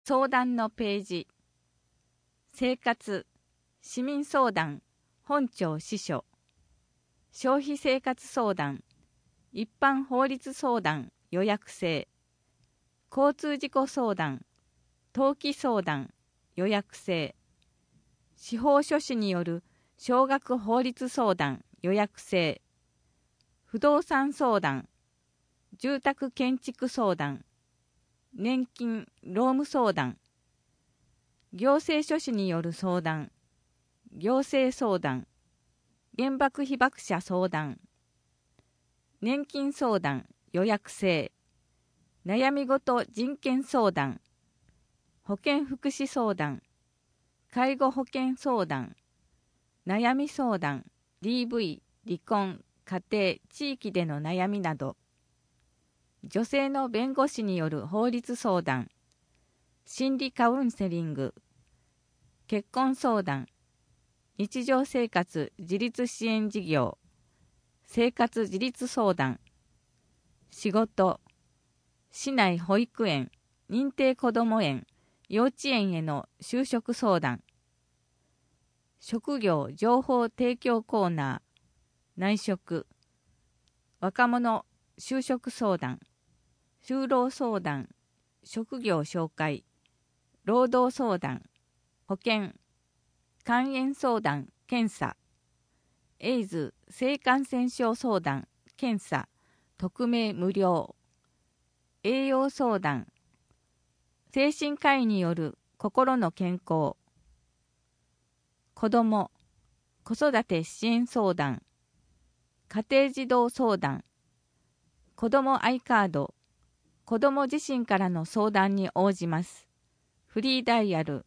相談のページ。生活、市民相談、本庁支所。消費生活相談、一般法律相談予約制。交通事故相談、登記相談予約制。司法書士による少額法律相談予約制。不動産相談、住宅建築相談、年金労務相談、行政書士による相談、行政相談、原爆被爆者相談、年金相談予約制、悩み事人権相談、保健福祉相談、介護保険相談、悩み相談、DV、離婚、家庭、地域での悩みなど、女性の弁護士による法律相談、心理カウンセリング、結婚相談、日常生活自立支援事業、生活自立相談、仕事、市内保育園、認定こども園、幼稚園への就職相談、職業情報提供コーナー、内職、若者就職相談、就労相談、職業紹介、労働相談、保険、肝炎相談、検査、エイズ性感染症相談、検査、匿名無料、栄養相談、精神科医による心の健康、子ども、子育て支援相談、家庭児童相談、子ども i カード、子ども自身からの相談に応じます。フリーダイヤル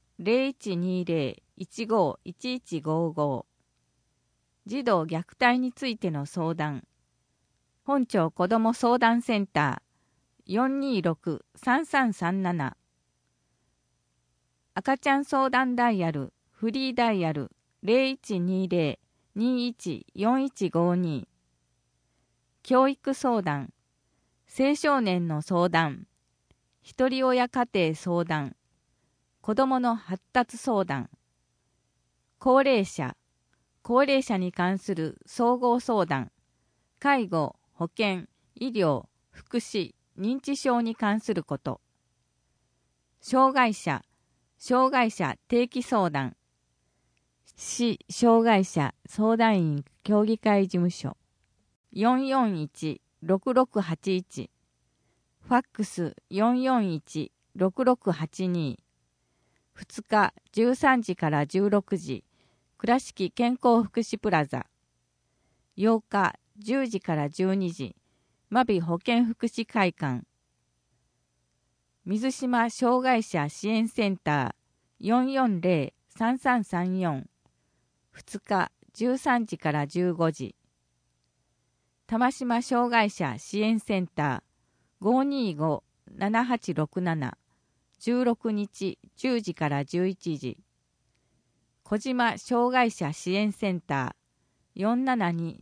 0120-151155。児童虐待についての相談。本庁子ども相談センター 426-3337。赤ちゃん相談ダイヤルフリーダイヤル 0120-214152。教育相談。青少年の相談、ひとり親家庭相談、子どもの発達相談、高齢者に関する総合相談、介護、保健、医療、福祉、認知症に関すること、障害者定期相談、市障害者相談員協議会事務所、441-6681、ファックス 441-6682。2日13時から16時、倉敷健康福祉プラザ。8日10時から12時、真備保健福祉会館。水島障害者支援センター 440-3334。2日13時から15時。玉島障害者支援センター 525-7867。16日10時から11時。小島障害者支援センター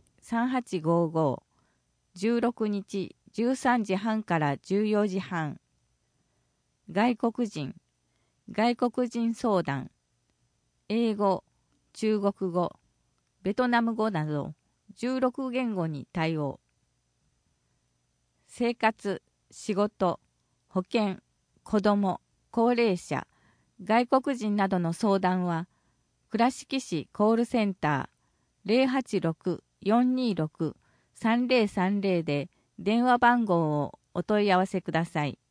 472-3855。16日13時半から14時半。外国人相談。英語、中国語、ベトナム語など16言語に対応。生活、仕事、保険、子ども、高齢者、外国人などの相談は、倉敷市コールセンター 086-426-3030 で電話番号をお問い合わせください。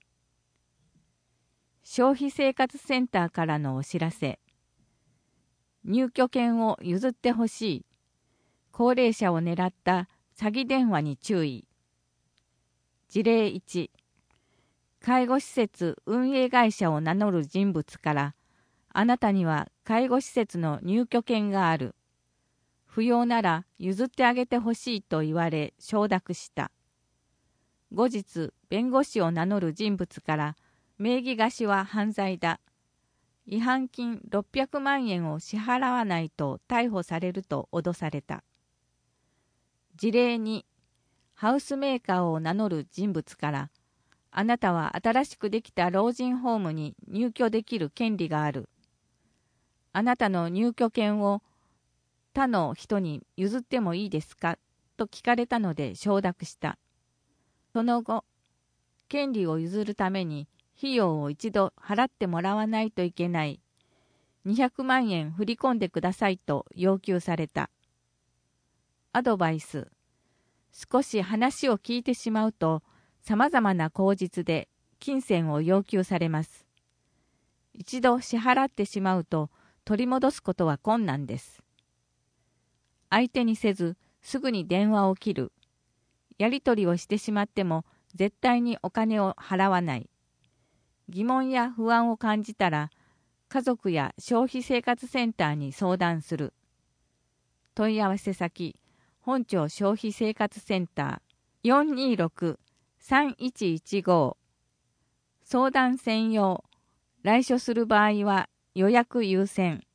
消費生活センターからのお知らせ。入居権を譲ってほしい。高齢者を狙った詐欺電話に注意。事例1。介護施設運営会社を名乗る人物から、あなたには介護施設の入居権がある。不要なら譲ってあげてほしいと言われ承諾した。後日、弁護士を名乗る人物から、名義貸しは犯罪だ。違反金600万円を支払わないと逮捕されると脅された。事例2、ハウスメーカーを名乗る人物から、 あなたは新しくできた老人ホームに入居できる権利がある。あなたの入居権を他の人に譲ってもいいですかと聞かれたので承諾した。その後、権利を譲るために費用を一度払ってもらわないといけない。200万円振り込んでくださいと要求された。アドバイス。少し話を聞いてしまうと、さまざまな口実で金銭を要求されます。一度支払ってしまうと取り戻すことは困難です。相手にせずすぐに電話を切る。やり取りをしてしまっても絶対にお金を払わない。疑問や不安を感じたら、家族や消費生活センターに相談する。問い合わせ先、本町消費生活センター 426-3115。相談専用。来所する場合は予約優先。